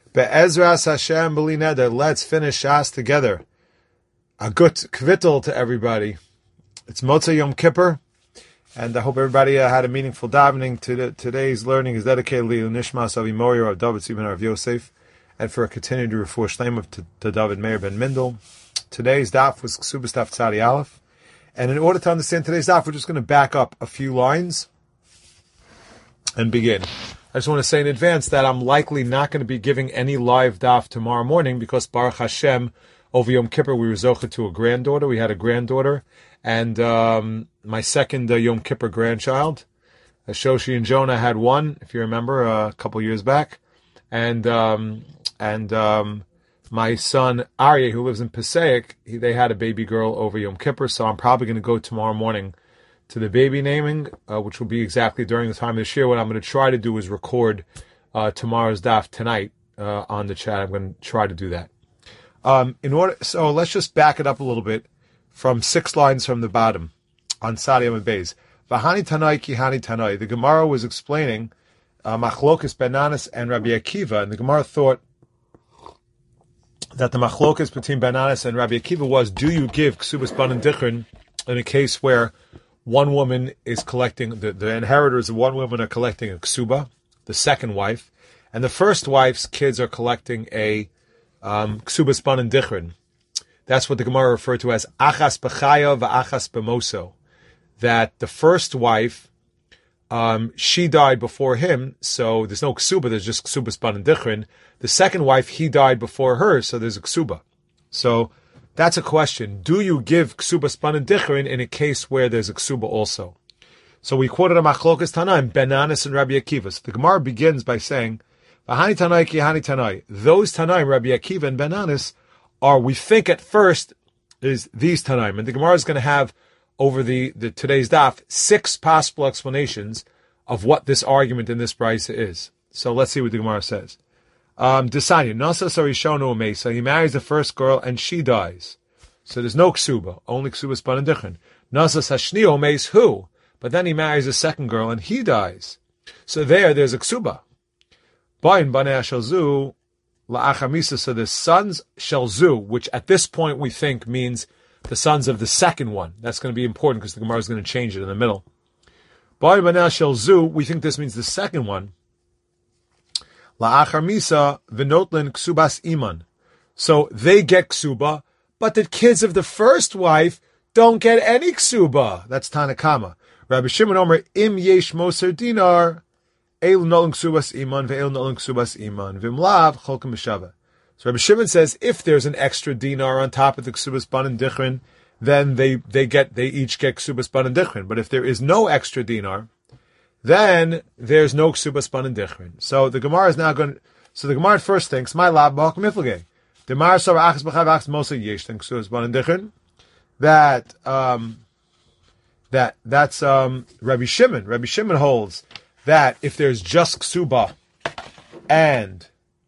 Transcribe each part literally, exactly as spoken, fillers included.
Be'ezras Hashem b'li neder. Let's finish Shas together. A good kvittel to everybody. It's Motzei Yom Kippur, and I hope everybody uh, had a meaningful davening. To today's learning is dedicated to Nishmas Avi Moyer of David Sivan Rav Yosef, and for a continued refuah shleima to, to David Meir ben Mindel. Today's daf was Ksubas Daf Tzadi Aleph, and in order to understand today's daf, we're just going to back up a few lines and begin. I just want to say in advance that I'm likely not going to be giving any live daf tomorrow morning because Baruch Hashem, over Yom Kippur, we were zocheh to a granddaughter. We had a granddaughter, and um, my second uh, Yom Kippur grandchild. Uh, Shoshi and Jonah had one, if you remember, uh, a couple years back, and um, and um, my son Aryeh, who lives in Passaic, he, they had a baby girl over Yom Kippur. So I'm probably going to go tomorrow morning to the baby naming, uh, which will be exactly during the time of this year. What I'm going to try to do is record uh, tomorrow's daf tonight uh, on the chat. I'm going to try to do that. Um, in order, so let's just back it up a little bit from six lines from the bottom on Sadi Amud Beis. V'hani Tanai ki hani Tanai. The Gemara was explaining uh, Machlokas Benanis and Rabbi Akiva, and the Gemara thought that the Machlokas between Benanis and Rabbi Akiva was: do you give Ksubas Banan Dichrin in a case where one woman is collecting, the, the inheritors of one woman are collecting a ksuba, the second wife, and the first wife's kids are collecting a um, ksubas banan dichrin. That's what the Gemara referred to as achas b'chaya v'achas b'moso. That the first wife, um, she died before him, so there's no ksuba, there's just ksubas banan dichrin. The second wife, he died before her, so there's a ksuba. So that's a question. Do you give ksubas banan dichrin in a case where there's a ksuba also? So we quoted a machlokas tanaim, Benanis and Rabbi Akiva. So the Gemara begins by saying, "V'hani tanai ki hani tanai." Those tanaim, Rabbi Akiva and Benanis, are, we think at first, is these tanaim. And the Gemara is going to have, over the, the today's daf, six possible explanations of what this argument in this brisa is. So let's see what the Gemara says. Um, Desanya, Nasa Sarishonu Mesa, he marries the first girl and she dies. So there's no ksuba, only ksubas banan dichrin. Nasa Sashnio Mes who? But then he marries a second girl and he dies. So there, there's a ksuba. Bain Banei Shalzu La'achamisa, so the sons Shalzu, which at this point we think means the sons of the second one. That's going to be important because the Gemara is going to change it in the middle. Bain Banei Shalzu, we think this means the second one. La'achar misa v'notlin ksubas iman. So they get ksuba, but the kids of the first wife don't get any ksuba. That's Tanakama. Rabbi Shimon Omer, im yesh moser dinar, eil notlin ksubas iman, ve'eil notlin ksubas iman, v'imlav cholkem b'shava. So Rabbi Shimon says, if there's an extra dinar on top of the ksubas banan dichrin, then they, they get, they each get ksubas banan dichrin. But if there is no extra dinar, then there's no ksubas banan dichrin. So the Gemara is now going to, so the Gemara first thinks, my lab b'hak miflagei. The Mar Sarah achas b'chav achas mosa yesh then ksubas banan dichrin. That, um, that, that's, um, Rabbi Shimon. Rabbi Shimon holds that if there's just ksuba and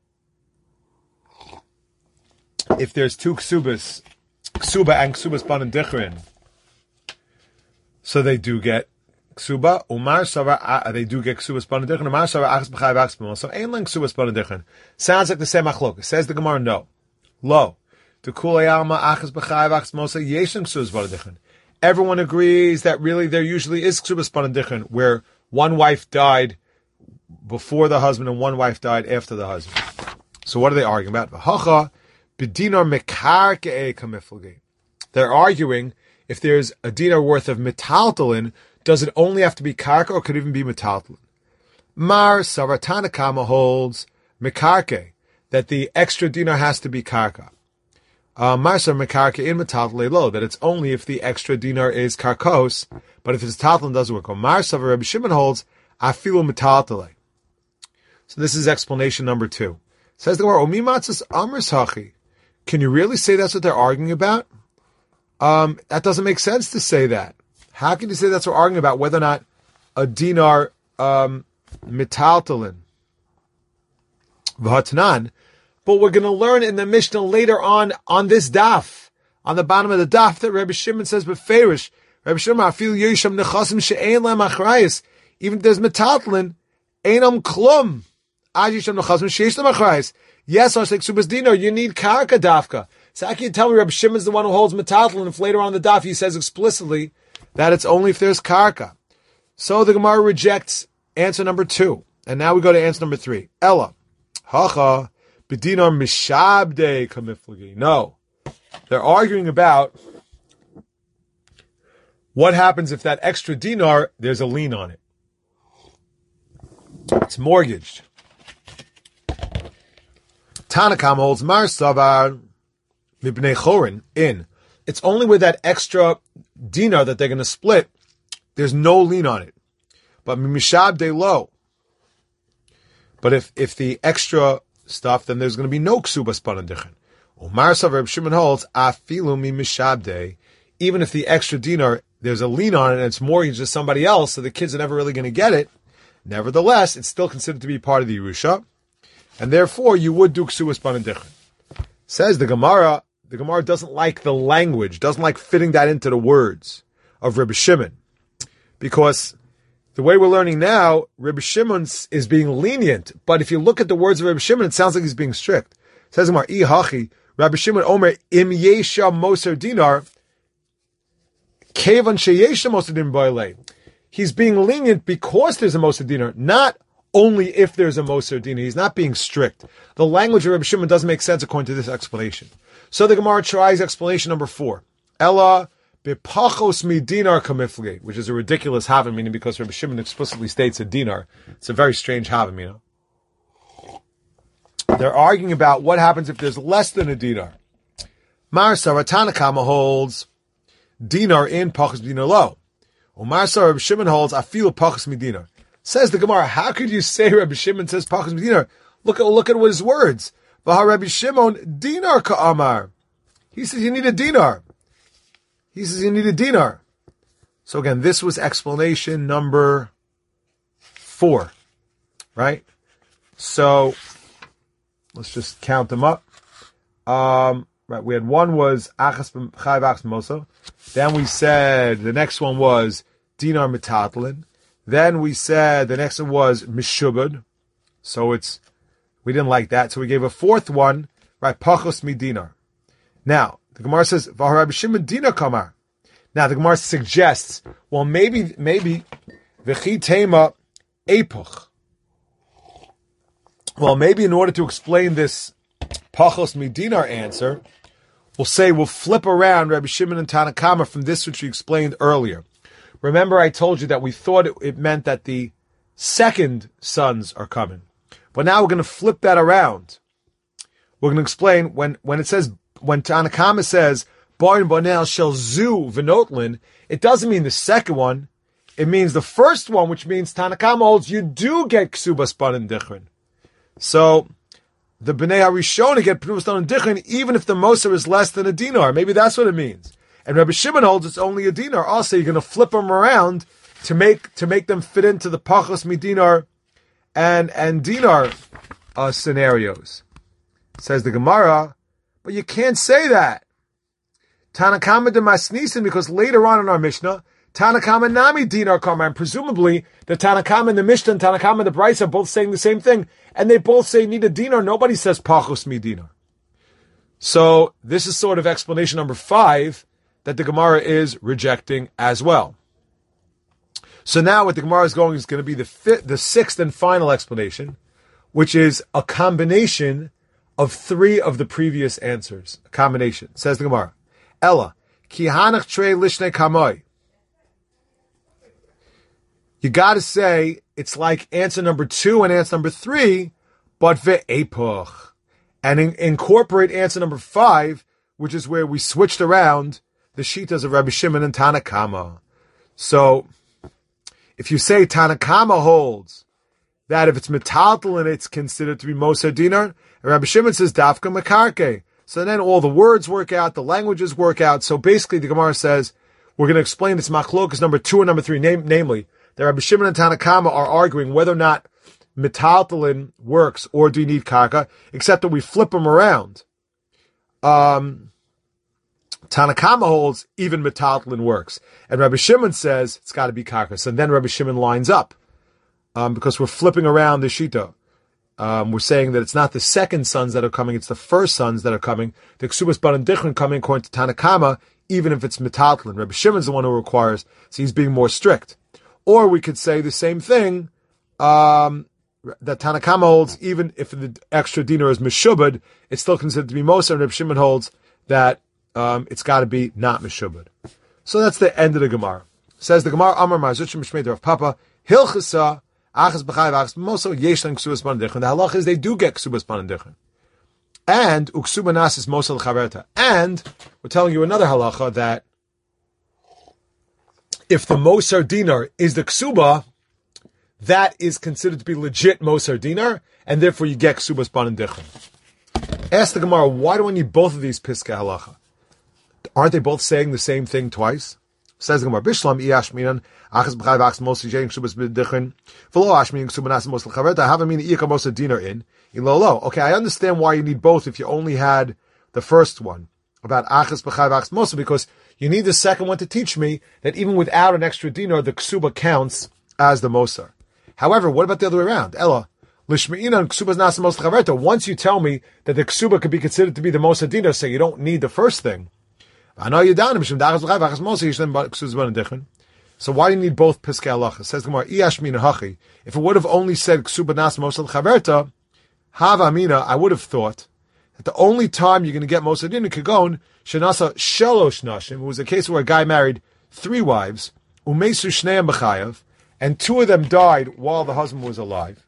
if there's two ksubas, ksuba and ksubas banan dichrin, so they do get ksuba, umar sava, they do get ksubas banan dichrin, umar sava achas b'chav achas b'mosa, so ein lang ksubas banan dichrin. Sounds like the same machlok. Says the Gemara, no. Lo. To kulei alma achas b'chav achas b'mosa, yesh lang ksubas banan dichrin. Everyone agrees that really there usually is ksubas banan dichrin, where one wife died before the husband and one wife died after the husband. So what are they arguing about? V'hacha b'dinar mekar ke'ei kamiflagei. They're arguing if there's a dinar worth of metaltalin, does it only have to be karka or could it even be metaltalin? Mar Savatanakama holds mekarke, that the extra dinar has to be karka. Uh, Mar Mekarke in metaltalin lo, that it's only if the extra dinar is karkos, but if it's metaltalin doesn't work. Mar Sava Rabbi Shimon holds afilu metaltalin. So this is explanation number two. Says the Gemara, Omi matzas amris hachi. Can you really say that's what they're arguing about? Um, that doesn't make sense to say that. How can you say that's what we're arguing about, whether or not a dinar um, metaltalin v'hatnan? But we're going to learn in the Mishnah later on on this daf, on the bottom of the daf, that Rabbi Shimon says beferish. Rabbi Shimon, afil yisham nechasim she'ein lem achrayis. Even if there's metaltalin, einam klum. Ad yisham nechasim she'ein lem achrayis. Yes, I say ksubas dinar, you need karka dafka. So how can you tell me Rabbi Shimon's the one who holds metaltalin if later on in the daf he says explicitly that it's only if there's karka? So the Gemara rejects answer number two. And now we go to answer number three. Ella. Hacha. Bedinar mishabde kamiflagi. No. They're arguing about what happens if that extra dinar, there's a lien on it. It's mortgaged. Tanakam holds Mar Savar Mibnei Chorin in. It's only with that extra dinar that they're going to split, there's no lien on it. But Mimishab lo. But if, if the extra stuff, then there's going to be no ksuba spanandichin. Umar Savar Reb Shimon holds Afilu Mimishab, even if the extra dinar, there's a lien on it and it's mortgaged to somebody else, so the kids are never really going to get it. Nevertheless, it's still considered to be part of the Yerusha, and therefore you would do ksuba spanandichin. Says the Gemara, the Gemara doesn't like the language, doesn't like fitting that into the words of Reb Shimon, because the way we're learning now, Reb Shimon is being lenient, but if you look at the words of Reb Shimon, it sounds like he's being strict. It says Gemara, I hachi, Reb Shimon Omer im yesha moser dinar, kevan sheyesha moser dinar boile. He's being lenient because there's a moser dinar, not only if there's a moser dinar. He's not being strict. The language of Reb Shimon doesn't make sense according to this explanation. So the Gemara tries explanation number four. Ella bepachos mi dinar kamiflige, which is a ridiculous havim, meaning because Reb Shimon explicitly states a dinar. It's a very strange havim, you know. They're arguing about what happens if there's less than a dinar. Mar Saratanakama holds dinar in pachos dinar lo. Umar Reb Shimon holds afilu pachos mi dinar. Says the Gemara, how could you say Reb Shimon says pachos mi dinar? Look at look at what his words. V'ha Reb Shimon dinar ka'amar. He says you need a dinar. He says you need a dinar. So again, this was explanation number four, right? So let's just count them up. Um, right, we had one was achas chayv achas moso. Then we said the next one was dinar metatlin. Then we said the next one was mishubad. So it's we didn't like that, so we gave a fourth one, right? Pachos mi dinar. Now the Gemara says v'harab Shimon dinar kamar. Now the Gemara suggests, well, maybe maybe v'chi tema epoch. Well, maybe in order to explain this pachos mi dinar answer, we'll say we'll flip around Rabbi Shimon and Tanakama from this which we explained earlier. Remember, I told you that we thought it, it meant that the second sons are coming. But now we're going to flip that around. We're going to explain when, when it says, when Tanakama says, Barin Bonel Shel Zu Venotlin, it doesn't mean the second one. It means the first one, which means Tanakama holds you do get Ksuba Span and Dichrin. So, the Bnei HaRishon get Ksuba Span and Dichrin, even if the Moser is less than a dinar. Maybe that's what it means. And Rabbi Shimon holds it's only a dinar. Also, you're going to flip them around to make to make them fit into the pachos midinar and and dinar uh, scenarios. Says the Gemara, but you can't say that. Tanakama de Masnisin, because later on in our Mishnah, Tanakama nami dinar karma, and presumably the Tanakama and the Mishnah and Tanakama and the Bryce are both saying the same thing, and they both say need a dinar. Nobody says pachos midinar. So this is sort of explanation number five that the Gemara is rejecting as well. So now what the Gemara is going is going to be the fifth, the sixth and final explanation, which is a combination of three of the previous answers. A combination. Says the Gemara, Ella, ki hanach trei lishne kamoi. You got to say it's like answer number two and answer number three, but ve'epoch. And in, incorporate answer number five, which is where we switched around the shitas of Rabbi Shimon and Tanakama. So, if you say Tanakama holds that if it's metaltalin, it's considered to be moser dinar, and Rabbi Shimon says dafka makarke. So then all the words work out, the languages work out. So basically, the Gemara says we're going to explain this machlokas number two and number three, name, namely that Rabbi Shimon and Tanakama are arguing whether or not metaltalin works or do you need karka, except that we flip them around. Um. Tanakama holds even metaltalin works, and Rabbi Shimon says it's got to be karkas. And then Rabbi Shimon lines up um, because we're flipping around the shita. um, we're saying that it's not the second sons that are coming, it's the first sons that are coming. The Ksubas Banan Dichrin coming according to Tanakama, even if it's Metatlin. Rabbi Shimon's the one who requires, so he's being more strict. Or we could say the same thing, um, that Tanakama holds, even if the extra dinar is Meshubad, it's still considered to be Moser, and Rabbi Shimon holds that um, it's got to be not Meshubad. So that's the end of the Gemara. Says the Gemara, Amar Marzuchim Mishmei Rav Papa, Hilchasa, Achas B'chai V'achas Moso, Yesh Lan Ksubas Banan Dichrin. The halach is they do get Ksubas Banan Dichrin. And Uksuba Nas is Mosa L'chaverta. And we're telling you another halacha that if the Mosar dinar is the Ksuba, that is considered to be legit Mosar dinar, and therefore you get Ksubas Banan Dichrin. Ask the Gemara, why do I need both of these Piskei halacha? Aren't they both saying the same thing twice? Says the Gemara, Bishlam Iyashminan, Achas B'chai V'achas Mosar Yein Ksubas Banan Dichrin, V'lo Ashmin Ksuba Nas Mosa L'chaverta, I have a meaning Iyaka Mosar dinar in, Ilolo. Okay, I understand why you need both if you only had the first one about Achas B'chai V'achas Mosar, because you need the second one to teach me that even without an extra dinar, the Ksuba counts as the Mosar. However, what about the other way around? Ella, Lishme'inan Ksubas Nas Mosa L'chaverta. Once you tell me that the Ksuba could be considered to be the Mosar dinar, so you don't need the first thing. So why do you need both Piskei halacha? Says the Gemara, Iyashmin hachi. If it would have only said Ksuba Nas Mosa L'chaverta, Hava Amina, I would have thought that the only time you're going to get Mosar dinar Kagon, Shenasa Shalosh Nashim, it was a case where a guy married three wives, Umesu Shneim B'chayav, and two of them died while the husband was alive.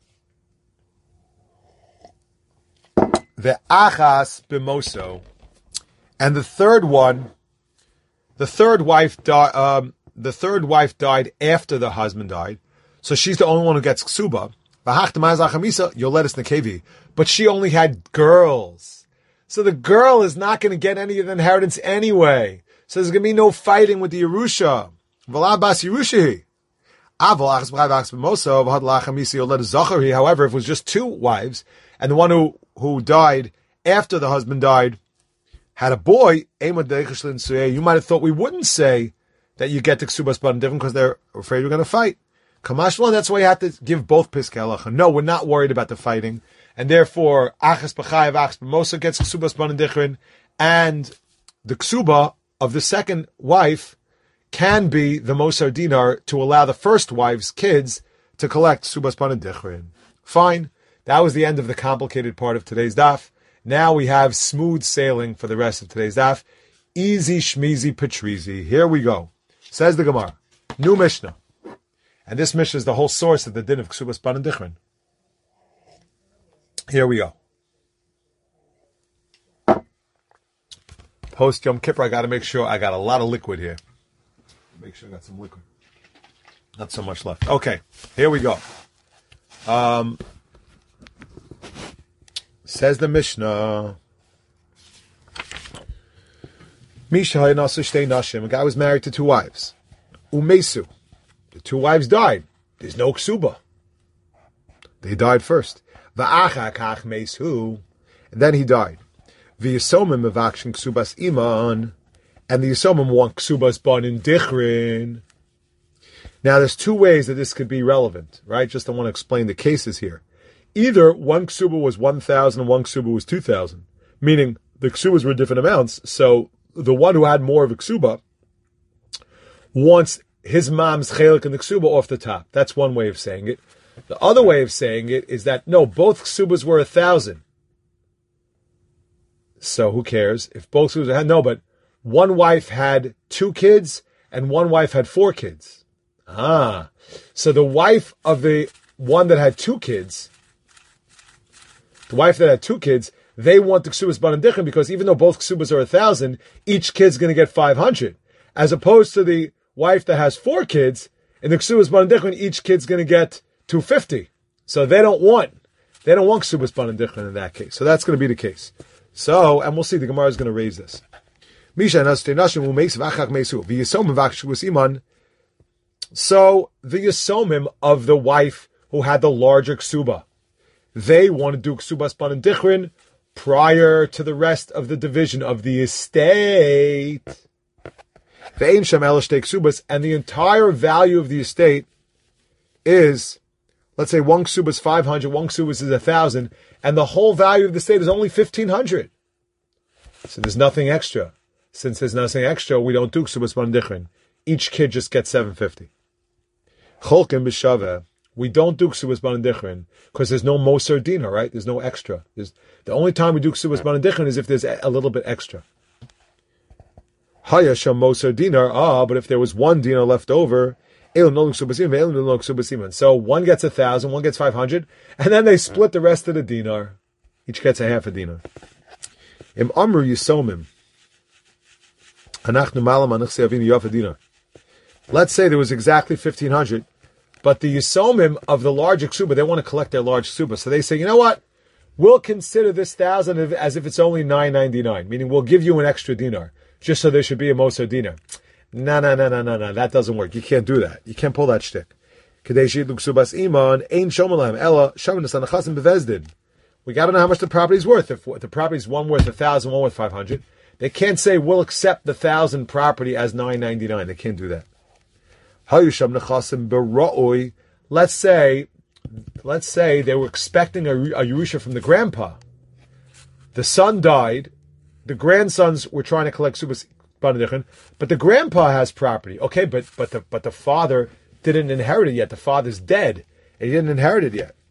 The Achas B'moso, and the third one, the third wife died. Um, the third wife died after the husband died, so she's the only one who gets Ksuba. You'll let us Nekevi, but she only had girls, so the girl is not going to get any of the inheritance anyway. So there's going to be no fighting with the Yerusha. V'labas Yerushahi. However, if it was just two wives, and the one who, who died after the husband died had a boy, you might have thought we wouldn't say that you get the Ksubas Banan Dichrin because they're afraid we're going to fight. Kamashlan, that's why you have to give both Piskei halacha. No, we're not worried about the fighting, and therefore Achas B'chayav, Achas B'mosa gets Ksubas Banan Dichrin, and the Ksuba of the second wife can be the Mosar dinar to allow the first wife's kids to collect Ksubas Banan Dichrin. Fine. That was the end of the complicated part of today's daf. Now we have smooth sailing for the rest of today's daf. Easy shmeezy patrizi. Here we go. Says the Gemara. New Mishnah. And this Mishnah is the whole source of the din of Ksubas Banan Dichrin. Here we go. Post Yom Kippur, I got to make sure I got a lot of liquid here. Make sure I got some liquid. Not so much left. Okay, here we go. Um, says the Mishnah. Misha Haynasu Shtei Nashim. A guy was married to two wives. Umesu. The two wives died. There's no ksuba. They died first. Va'achakach mesu. And then he died. V'yisomim mevakshin ksubas iman. And the Yisomim want ksubas banan dichrin. Now there's two ways that this could be relevant, right? Just I want to explain the cases here. Either one ksuba was one thousand and one ksuba was two thousand. Meaning the ksubas were different amounts. So the one who had more of a ksuba wants his mom's chelik in the ksuba off the top. That's one way of saying it. The other way of saying it is that, no, both ksubas were a thousand. So who cares? If both ksubas had, no, but one wife had two kids and one wife had four kids. Ah. So the wife of the one that had two kids, the wife that had two kids, they want the ksubas banan dichrin because even though both ksubas are a thousand, each kid's going to get five hundred. As opposed to the wife that has four kids, in the ksubas banan dichrin, each kid's going to get two hundred fifty. So they don't want, they don't want ksubas banan dichrin in that case. So that's going to be the case. So, and we'll see, the Gemara is going to raise this. So the Yisomim of the wife who had the larger ksuba, they want to do ksubas banan dichrin prior to the rest of the division of the estate. And the entire value of the estate is let's say one ksuba is five hundred, one ksuba is one thousand, and the whole value of the estate is only fifteen hundred. So there's nothing extra. Since there's nothing extra, we don't do ksubas bandichrin. Each kid just gets seven hundred fifty. Cholkin b'shaveh. We don't do ksubas bandichrin because there's no moser dinar, right? There's no extra. There's, the only time we do ksubas bandichrin is if there's a, a little bit extra. Haya sham moser dinar. Ah, but if there was one dinar left over, so one gets a thousand, one gets five hundred, and then they split the rest of the dinar. Each gets a half a dinar. Im amru yisomim. Let's say there was exactly fifteen hundred, but the yisomim of the large ksuba, they want to collect their large ksuba. So they say, you know what? We'll consider this thousand as if it's only nine ninety-nine, meaning we'll give you an extra dinar, just so there should be a moser dinar. No, no, no, no, no, no. That doesn't work. You can't do that. You can't pull that shtick. We got to know how much the property's worth. If the property's one worth a thousand, one worth five hundred, they can't say we'll accept the thousand property as nine ninety nine. They can't do that. Let's say, let's say they were expecting a, a Yerusha from the grandpa. The son died. The grandsons were trying to collect subas. But the grandpa has property. Okay, but but the but the father didn't inherit it yet. The father's dead, and he didn't inherit it yet.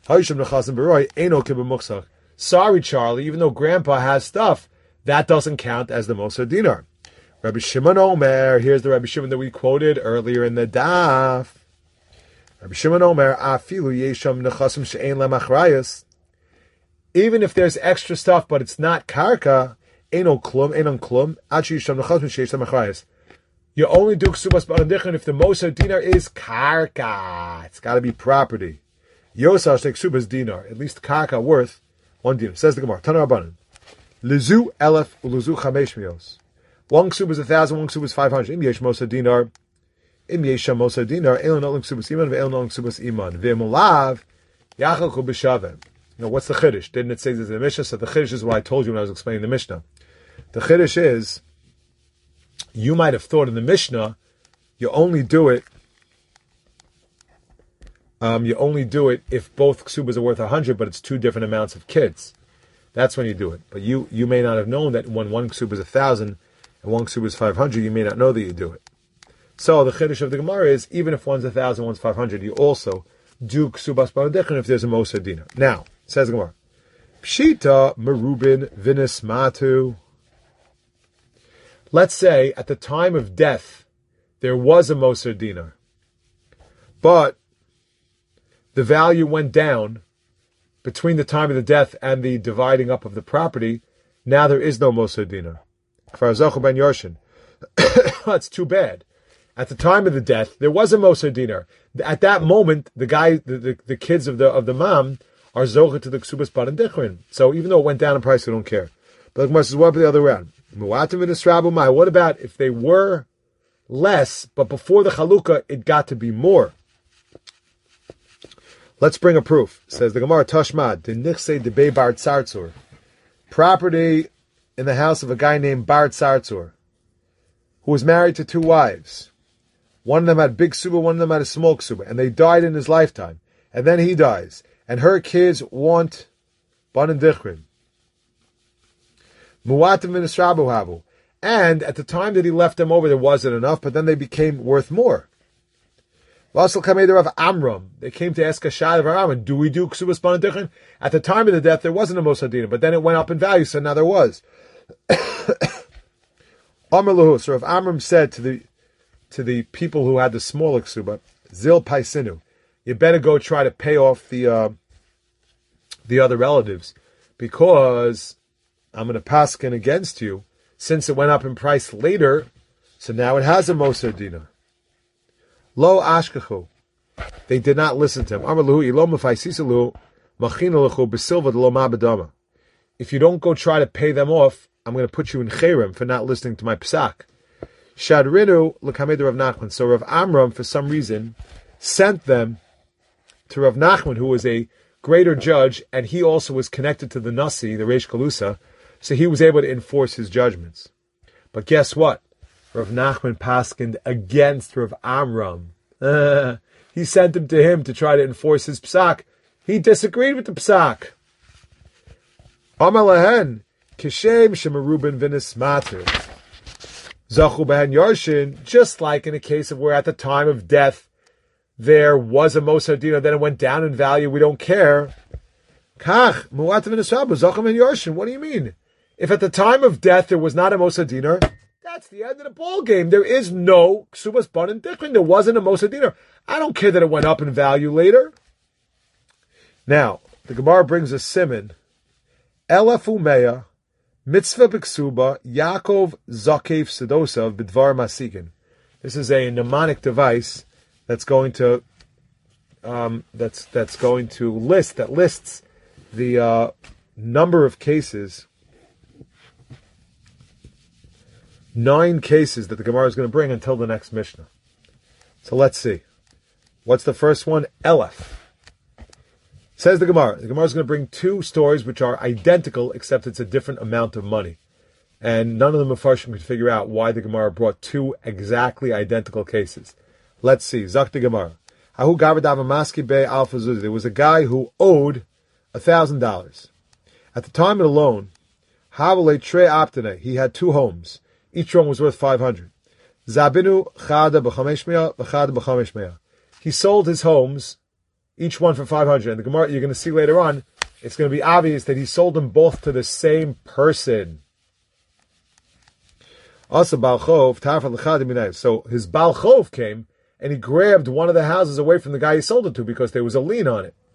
Sorry, Charlie, even though grandpa has stuff, that doesn't count as the Moser Dinar. Rabbi Shimon Omer, here's the Rabbi Shimon that we quoted earlier in the daf. Rabbi Shimon Omer, afilu yesham nechasim she'ein lemachrayas. Even if there's extra stuff, but it's not karka, Eino klum, eino klum, achi yisham nechazim sheisham achrayas. You only do ksubas b'andichon if the moser dinar is karka. It's got to be property. Yosar take ksubas dinar, at least karka worth one dinar. Says the Gemara. Tana Rabbanan. Lezu elef ulezu chamesh mios. One ksub is a thousand, one ksub is five hundred. Im yesh moser dinar, im yesham moser dinar. Eino no ksubas iman, ve'eino no ksubas iman. Ve'emolav yachal ku b'shaveh. You know, what's the chiddush? Didn't it say this in the Mishnah? So the chiddush is what I told you when I was explaining the Mishnah. The chiddush is, you might have thought in the Mishnah, you only do it, um, you only do it if both ksubas are worth a hundred, but it's two different amounts of kids. That's when you do it. But you, you may not have known that when one ksuba is a thousand and one ksuba is five hundred, you may not know that you do it. So the chiddush of the Gemara is, even if one's a thousand, one's five hundred, you also do ksubas b'andichon if there's a moser dinar. Now, says the Gemara, Pshita merubin vinis matu. Let's say at the time of death there was a moser dinar, but the value went down between the time of the death and the dividing up of the property. Now there is no moser dinar. Kfar ben Yorshin. That's too bad. At the time of the death there was a moser dinar. At that moment, the guy, the, the, the kids of the of the mom are zocha to the ksubas barandichrin. So even though it went down in price, we don't care. But the Gemara says, what about the other way around? What about if they were less, but before the chalukah, it got to be more? Let's bring a proof. Says the Gemara, Tashmad, the nichse debei bar tzartzur. Property in the house of a guy named Bar Tzartzur, who was married to two wives. One of them had big suba, one of them had a small suba, and they died in his lifetime. And then he dies. And her kids want banan dichrin. Muatim v'nisrabu habu. And at the time that he left them over, there wasn't enough, but then they became worth more. Vasal kamei of Amram. They came to ask a shayla of Amram, do we do ksubas banan dichrin? At the time of the death, there wasn't a mosadina, but then it went up in value, so now there was. Amar lahu. So if Amram said to the to the people who had the smaller ksuba, zil paisinu, you better go try to pay off the uh, the other relatives, because I'm going to paskin against you, since it went up in price later, so now it has a moser dinar. Lo ashkachu. They did not listen to him. If you don't go try to pay them off, I'm going to put you in cherem for not listening to my psak. Shadrinu l'kamed Rav Nachman. So Rav Amram, for some reason, sent them to Rav Nachman, who was a greater judge, and he also was connected to the Nasi, the Reish Kalusa, so he was able to enforce his judgments. But guess what? Rav Nachman paskined against Rav Amram. Uh, he sent him to him to try to enforce his psak. He disagreed with the psak. Amar lahen, kishem shemerubin v'nis mater. Zachu behen yarshin, just like in a case of where at the time of death there was a Moser Dinar, then it went down in value, we don't care. Kach, mu'at v'nis rabba, zachu behen yarshin. What do you mean? If at the time of death there was not a Moser Dinar, that's the end of the ball game. There is no ksubas banan dichrin. There wasn't a Moser Dinar. I don't care that it went up in value later. Now, the Gemara brings a siman. Elef umeya, mitzvah b'ksuba, Yaakov zakev sedosav b'dvar masikin. This is a mnemonic device that's going to um, that's that's going to list that lists the uh, number of cases. Nine cases that the Gemara is going to bring until the next Mishnah. So let's see. What's the first one? Elef. Says the Gemara. The Gemara is going to bring two stories which are identical, except it's a different amount of money. And none of the Mefarshim could figure out why the Gemara brought two exactly identical cases. Let's see. Zak the Gemara. There was a guy who owed a thousand dollars. At the time of the loan, he had two homes. Each one was worth five hundred. Zabinu chada b'chamesh mea, v'chada b'chamesh mea. He sold his homes, each one for five hundred. And the Gemara, you're going to see later on, it's going to be obvious that he sold them both to the same person. Also, Baal Chov, tarfa l'chada minay. So his Baal Chov came, and he grabbed one of the houses away from the guy he sold it to because there was a lien on it.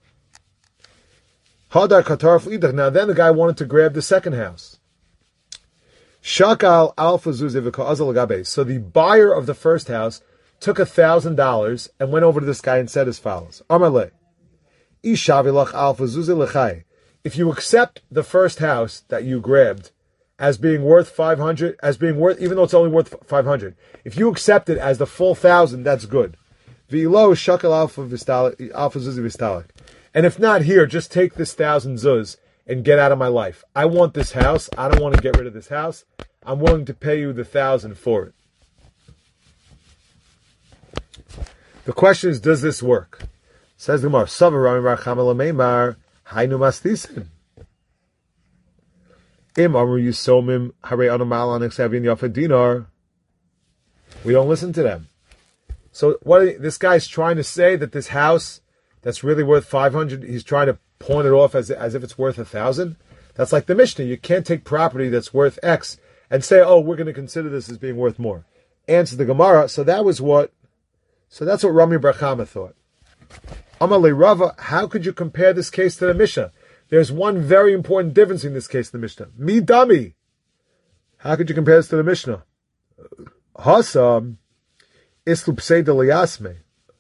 Hadar katar f'idach. Now then the guy wanted to grab the second house. Shakal alfa zuziv. So the buyer of the first house took a thousand dollars and went over to this guy and said as follows: Amarle, ishavilach alfa zuzilachai. If you accept the first house that you grabbed as being worth five hundred, as being worth, even though it's only worth five hundred, if you accept it as the full thousand, that's good. V'ilo shakal alfa alfa zuzi v'stalik. And if not, here, just take this thousand zuz and get out of my life. I want this house. I don't want to get rid of this house. I'm willing to pay you the thousand for it. The question is, does this work? Says the Gemara, Savar Rami Bar Chama Lameimar, Hainu Mastisin. Im Amru Yisomim Hare Anomal Anexavin Yafa Dinar. We don't listen to them. So what? Are, this guy's trying to say that this house that's really worth five hundred, he's trying to pawn it off as as if it's worth a thousand. That's like the Mishnah. You can't take property that's worth X and say, "Oh, we're going to consider this as being worth more." Answer the Gemara. So that was what. So that's what Rami Bar Chama thought. Amalei Rava, how could you compare this case to the Mishnah? There's one very important difference in this case in the Mishnah. Mi dami. How could you compare this to the Mishnah? Hasam islu pseida liyasme.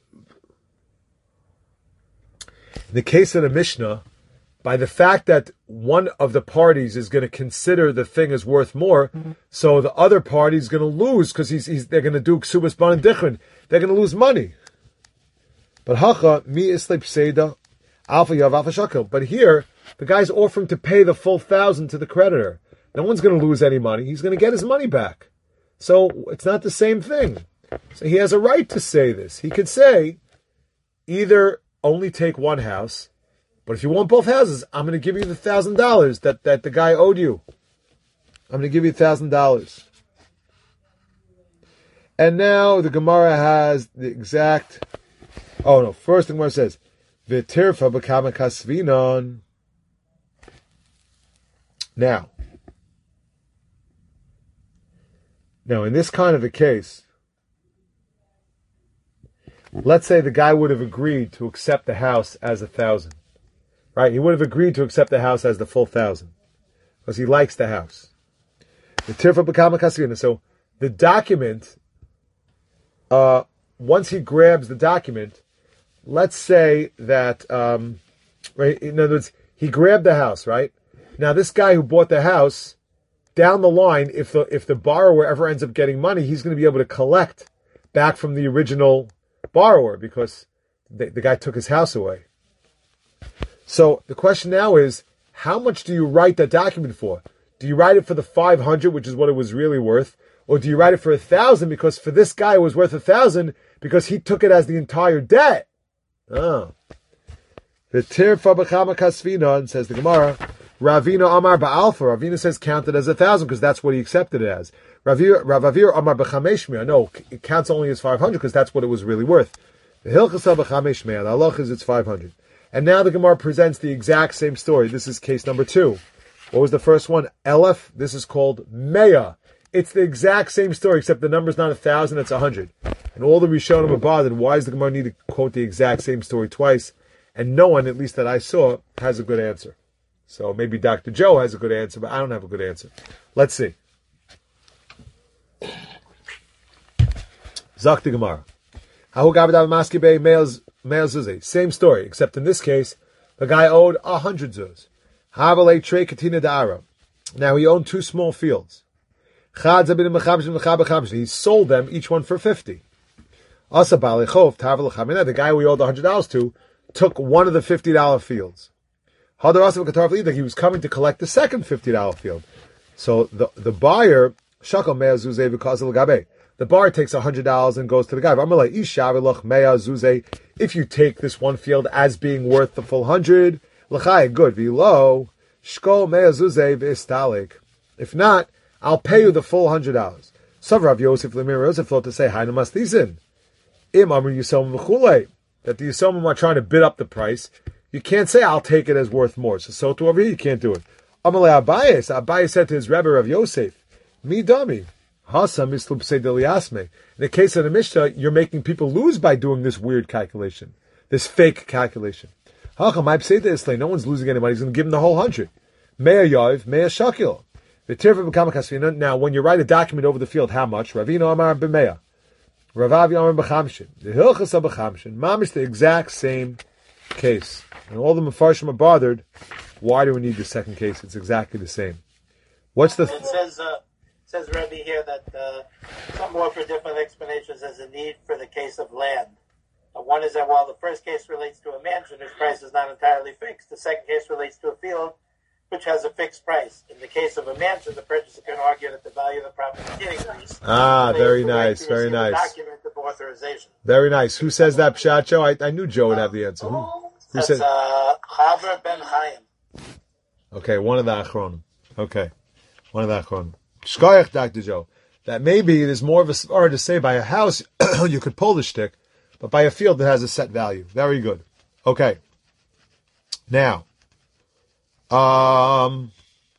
In the case of the Mishnah, by the fact that one of the parties is going to consider the thing as worth more, mm-hmm. so the other party is going to lose because he's, he's they're going to do ksubas banan dichrin. They're going to lose money. But hacha mi islep seda alpha yav alpha shakel. But here the guy's offering to pay the full thousand to the creditor. No one's going to lose any money. He's going to get his money back. So it's not the same thing. So he has a right to say this. He could say either only take one house. But if you want both houses, I'm going to give you the thousand dollars that that the guy owed you. I'm going to give you a thousand dollars. And now the Gemara has the exact. Oh no! First, the Gemara says, "V'tirfa b'kama kasvinon." Now, now in this kind of a case, let's say the guy would have agreed to accept the house as a thousand. Right, he would have agreed to accept the house as the full thousand because he likes the house. The tirfa b'kama kasvina. So the document, uh, once he grabs the document, let's say that, um, right? In other words, he grabbed the house. Right now, this guy who bought the house, down the line, if the if the borrower ever ends up getting money, he's going to be able to collect back from the original borrower because the, the guy took his house away. So the question now is, how much do you write that document for? Do you write it for the five hundred, which is what it was really worth? Or do you write it for a thousand because for this guy it was worth a thousand because he took it as the entire debt? Oh. The Tirfa B'chama Kasvina, says the Gemara, Ravina Amar Ba'alfa. Ravina says counted as a thousand because that's what he accepted it as. Ravir Ravavir Amar B'chameshmia. No, it counts only as five hundred because that's what it was really worth. The Hilchasa B'chameshmia. The halach is it's five hundred. And now the Gemara presents the exact same story. This is case number two. What was the first one? Elef. This is called Meya. It's the exact same story except the number's not a thousand, it's a hundred. And all the Rishonim are bothered. Why does the Gemara need to quote the exact same story twice? And no one, at least that I saw, has a good answer. So maybe Doctor Joe has a good answer, but I don't have a good answer. Let's see. Zak the Gemara. Same story, except in this case, the guy owed a hundred zuz. Now he owned two small fields. He sold them, each one for fifty. The guy we owed a hundred dollars to took one of the fifty dollar fields. He was coming to collect the second fifty dollar field. So the, the buyer, the buyer takes a hundred dollars and goes to the guy. If you take this one field as being worth the full hundred, good. If not, I'll pay you the full hundred dollars. Savrav Yosef Lemir Yosef thought to say, Hainu Mastizin. Im Amr Yisomim V'chulei. That the Yisomim are trying to bid up the price. You can't say, I'll take it as worth more. So, so to over here, you can't do it. Amalei Abayis. Abayis said to his Rebbe of Yosef, Mi Dami. Hasa Mislub Sedeliasme. In the case of the Mishnah, you're making people lose by doing this weird calculation. This fake calculation. No one's losing any money. He's going to give him the whole hundred. Mea Yav, Mea Shakil. Now, when you write a document over the field, how much? Ravino Amar b'meya. Ravavi Amar b'chamshin. The Hilchasa b'chamshin. Mam is the exact same case. And all the Mefarshim are bothered. Why do we need the second case? It's exactly the same. What's the... Th- it says, uh, says Rebbe here that uh, some more for different explanations as a need for the case of land. Uh, one is that while the first case relates to a mansion whose price is not entirely fixed, the second case relates to a field which has a fixed price. In the case of a mansion, the purchaser can argue that the value of the property did increase. Ah, very nice, very nice. Document of authorization. Very nice. Who says that, Pshat Joe? I, I knew Joe would have the answer. Who, who That's said? Uh, Chaver ben Chaim. Okay, one of the Achronim. Okay, one of the Achronim. Shkoyach, Doctor Joe. That maybe there's more of a svara to say by a house you could pull the shtick, but by a field that has a set value. Very good. Okay. Now, um,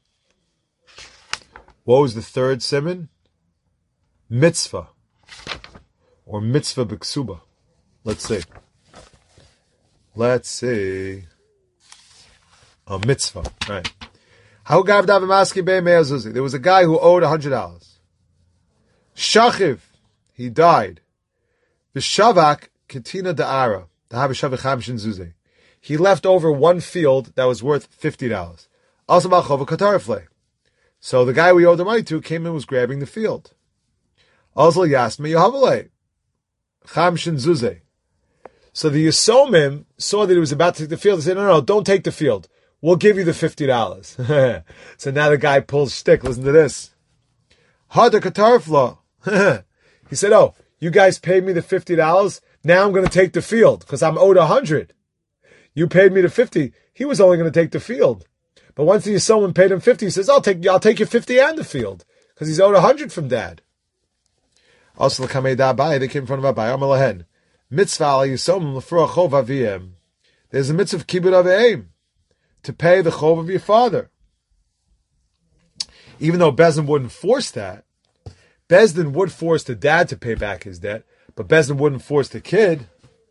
what was the third simon? Mitzvah. Or mitzvah b'ksuba. Let's see. Let's see. A mitzvah. Right. How gav davamaski be me'azuzi. There was a guy who owed a hundred dollars. Shachiv. He died. V'shavak ketina da'ara. Dahav shavak chamshin zuzi. He left over one field that was worth fifty dollars. Also ba'chova katarfle. So the guy we owed the money to came and was grabbing the field. Also yasme yohavale. Chamshin zuzi. So the Yisomim saw that he was about to take the field. They said, no, no, don't take the field. We'll give you the fifty dollars. So now the guy pulls shtick. Listen to this. Hada katarfla. He said, oh, you guys paid me the fifty dollars. Now I'm going to take the field because I'm owed one hundred. You paid me the fifty. He was only going to take the field. But once the Yisomim paid him fifty, he says, I'll take, I'll take your fifty and the field because he's owed one hundred from dad. Also, they came in front of Abai. Amalahen. Mitzvah al Yisomim l'fruach chov aviyem. There's a mitzvah of kibbud aveim, to pay the chov of your father. Even though Bezdin wouldn't force that, Bezdin would force the dad to pay back his debt, but Bezdin wouldn't force the kid.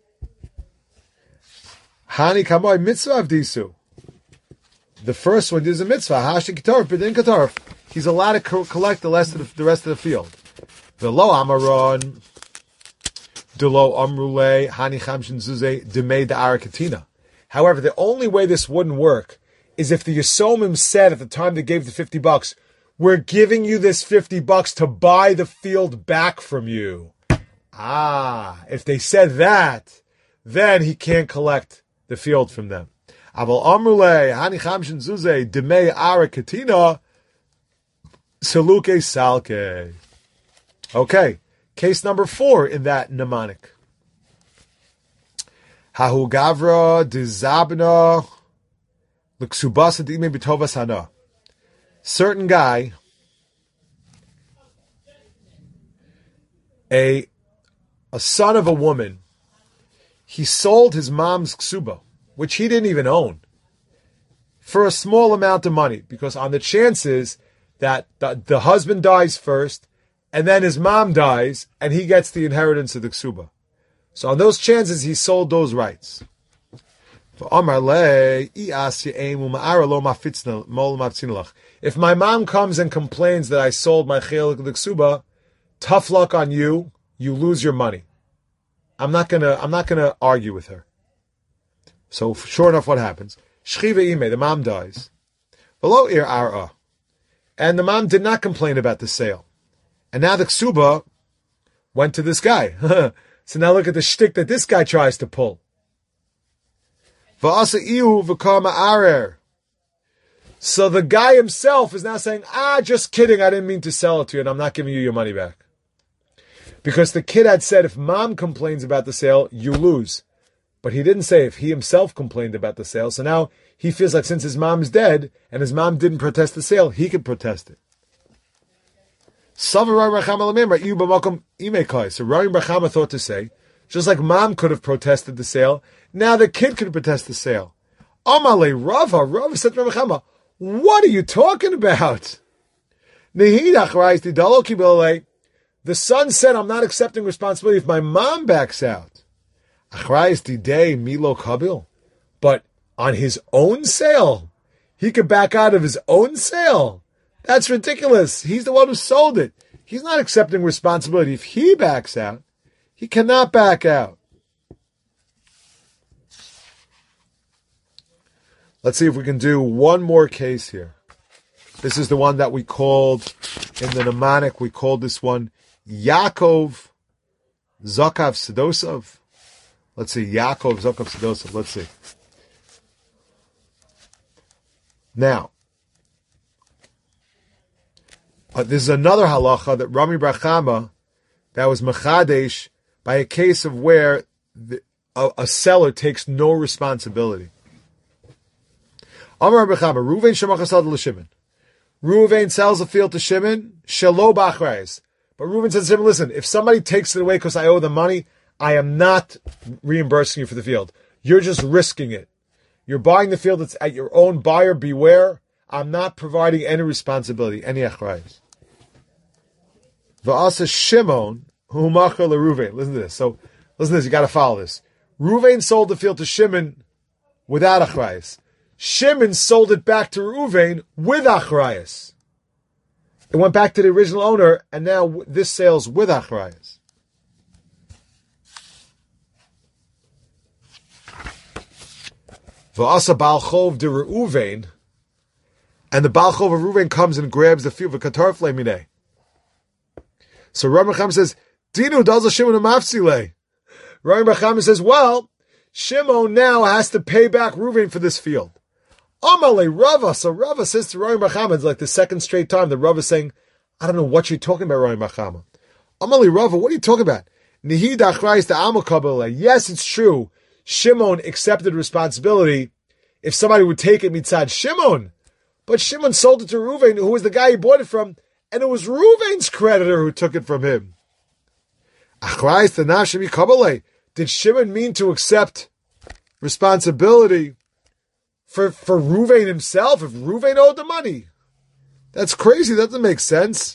Hani kamoy mitzvah avdisu. The first one is a mitzvah. Hashi katarf, b'din katarf. He's allowed to co- collect the rest of the, the rest of the field. V'lo amaron. However, the only way this wouldn't work is if the Yisomim said at the time they gave the fifty bucks, we're giving you this fifty bucks to buy the field back from you. Ah, if they said that, then he can't collect the field from them. Okay. Case number four in that mnemonic. Hahu gavra dizabna l'ksubasa d'ime b'tovas hana. Certain guy, a a son of a woman, he sold his mom's ksuba, which he didn't even own, for a small amount of money, because on the chances that the, the husband dies first, and then his mom dies, and he gets the inheritance of the ksuba. So on those chances, he sold those rights. If my mom comes and complains that I sold my chelik of the ksuba, tough luck on you. You lose your money. I'm not gonna. I'm not gonna argue with her. So sure enough, what happens? Shchiva ime, the mom dies. V'lo ir ara, and the mom did not complain about the sale. And now the ksuba went to this guy. So now look at the shtick that this guy tries to pull. V'asa iu v'kama arer. So the guy himself is now saying, ah, just kidding, I didn't mean to sell it to you, and I'm not giving you your money back. Because the kid had said, if mom complains about the sale, you lose. But he didn't say if he himself complained about the sale. So now he feels like since his mom's dead, and his mom didn't protest the sale, he could protest it. So Rami Bachama thought to say, just like mom could have protested the sale, now the kid could protest the sale. Amale Rava, Rava said to Rami Bachama, what are you talking about? The son said, I'm not accepting responsibility if my mom backs out. But on his own sale, he could back out of his own sale. That's ridiculous. He's the one who sold it. He's not accepting responsibility. If he backs out, he cannot back out. Let's see if we can do one more case here. This is the one that we called, in the mnemonic, we called this one Yaakov Zakav Sedosov. Let's see, Yaakov Zakav Sedosov. Let's see. Now, uh, this is another halacha that Rami Bachama, that was Mechadesh, by a case of where the, a, a seller takes no responsibility. Amar Bachama, Ruvain Shemachasad l'Shimon. Ruvain sells a field to Shimon, Shelo Bachrayis. But Reuven says to him, listen, if somebody takes it away because I owe them money, I am not reimbursing you for the field. You're just risking it. You're buying the field, it's at your own buyer, beware. I'm not providing any responsibility, any achrayis. V'asa Shimon, hu machar leRuvain. Listen to this. So, listen to this, you gotta follow this. Reuven sold the field to Shimon without achrayis. Shimon sold it back to Reuven with achrayis. It went back to the original owner, and now this sale's with achrayis. V'asa Baal Chov de Reuven, and the Baal Chov of Reuven comes and grabs the field of Katar Flamine. So Rami Bachama says, Dinu does Shimon a mafsile. Rami Bachama says, well, Shimon now has to pay back Reuven for this field. Amale Rava. So Rava says to Rami Bachama, it's like the second straight time that Rava is saying, I don't know what you're talking about, Rami Bachama. Amale Rava, what are you talking about? Nihid achrayis the Amal Kabbalah. Yes, it's true. Shimon accepted responsibility if somebody would take it mitzad Shimon. But Shimon sold it to Reuven, who was the guy he bought it from, and it was Reuven's creditor who took it from him. Achrayis the Nashimi Kabbalah. Did Shimon mean to accept responsibility For for Reuven himself, if Reuven owed the money? That's crazy. That doesn't make sense.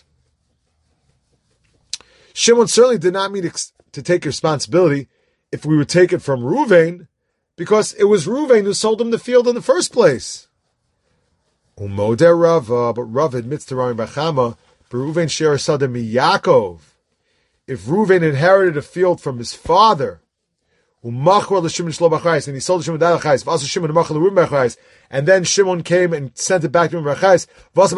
Shimon certainly did not mean to take responsibility if we would take it from Reuven, because it was Reuven who sold him the field in the first place. Umoder Rava, but Rava admits to Rami Bachama, Reuven share sada mi Yaakov. If Reuven inherited a field from his father, and he sold the Shimon without Achayis, and then Shimon came and sent it back to him Achayis.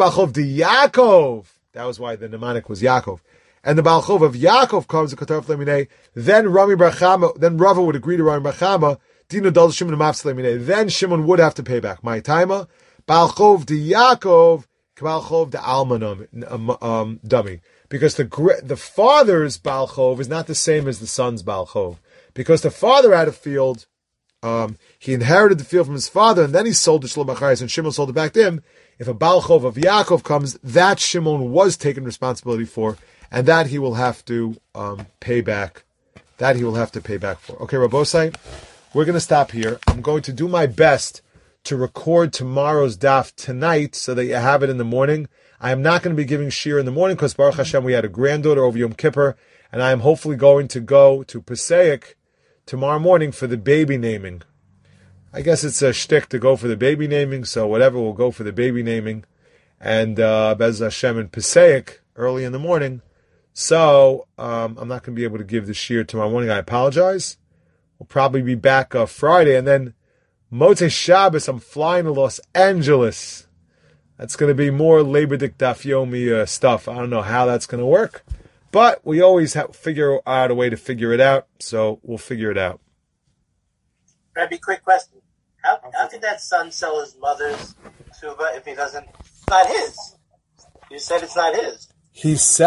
That was why the mnemonic was Yaakov. And the Baal Chov of Yaakov comes to Katar Flamine. Then Rami Bachama, then Rava would agree to Rami Bachama. Dino Dal Shimon Mafslamine. Then Shimon would have to pay back. My timer, Baal Chov de Yaakov, Baal Chov de Almanum um, dummy, because the the father's Baal Chov is not the same as the son's Baal Chov. Because the father had a field um, he inherited the field from his father, and then he sold it to Shlomo Achayis, and Shimon sold it back to him. If a Baal Chov of Yaakov comes, that Shimon was taken responsibility for, and that he will have to um, pay back. That he will have to pay back for. Okay, Rabosai, we're going to stop here. I'm going to do my best to record tomorrow's daf tonight so that you have it in the morning. I am not going to be giving shir in the morning because Baruch Hashem, we had a granddaughter over Yom Kippur, and I am hopefully going to go to Passaic tomorrow morning for the baby naming. I guess it's a shtick to go for the baby naming, so whatever, we'll go for the baby naming. And uh, Bez Hashem in Passaic early in the morning. So um, I'm not going to be able to give the shir tomorrow morning. I apologize. We'll probably be back uh, Friday, and then Motzei Shabbos, I'm flying to Los Angeles. That's going to be more Labor Dik Daf Yomi uh, stuff. I don't know how that's going to work, but we always have figure out a way to figure it out, so we'll figure it out. Rabbi, quick question. How, how can that son sell his mother's ksuba if he doesn't? It's not his. You said it's not his. He said